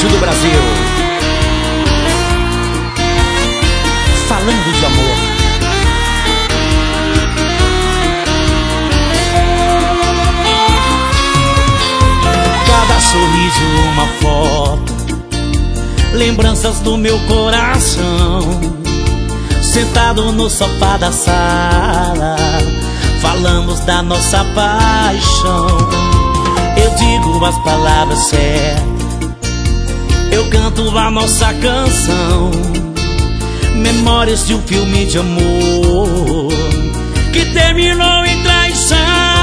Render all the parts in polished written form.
sertanejo do Brasil, falando de amor. Cada sorriso uma foto, lembranças do meu coração. Sentado no sofá da sala, falamos da nossa paixão. Eu digo as palavras certas, eu canto a nossa canção. Memórias de um filme de amor que terminou em traição.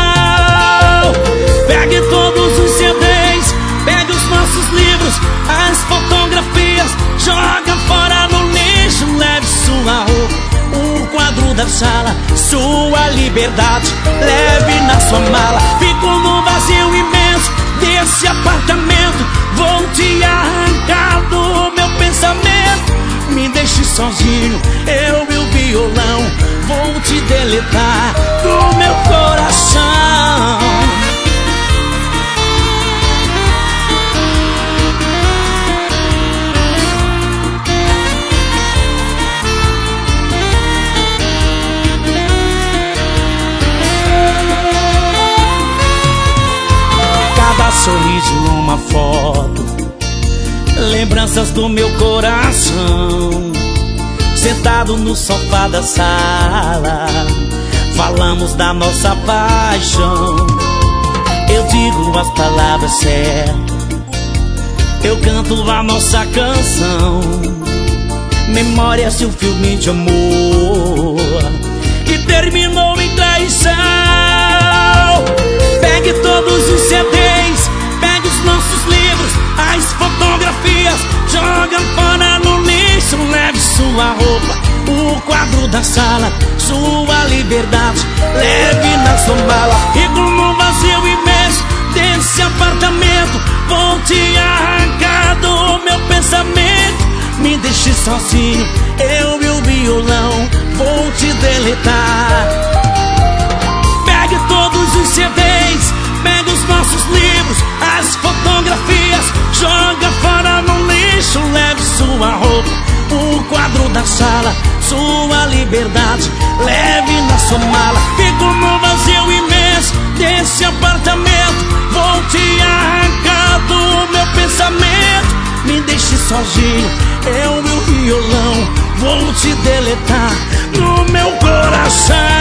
Pegue todos os CDs, pegue os nossos livros, as fotografias, joga fora no lixo. Leve sua roupa, o quadro da sala, sua liberdade, leve na sua mala. Fico no vazio imenso desse apartamento, vou te arrancar do meu pensamento. Me deixe sozinho, eu e o violão, vou te deletar do meu coração. Cada sorriso uma foto, lembranças do meu coração. Sentado no sofá da sala, falamos da nossa paixão. Eu digo as palavras certas, eu canto a nossa canção. Memórias de um filme de amor que terminou em traição. Pegue todos os CDs, pegue os nossos livros, as fotografias, joga fora no lixo. Leve sua roupa, o quadro da sala, sua liberdade, leve na sua mala. Fico no vazio imenso desse apartamento, vou te arrancar do meu pensamento. Me deixe sozinho, eu e o violão, vou te deletar. Pegue todos os CDs, pegue os nossos livros, as fotografias, joga fora no lixo. Leve sua roupa, o quadro da sala, sua liberdade, leve na sua mala. Fico no vazio imenso desse apartamento, vou te arrancar do meu pensamento. Me deixe sozinho, eu e o violão, vou te deletar no meu coração.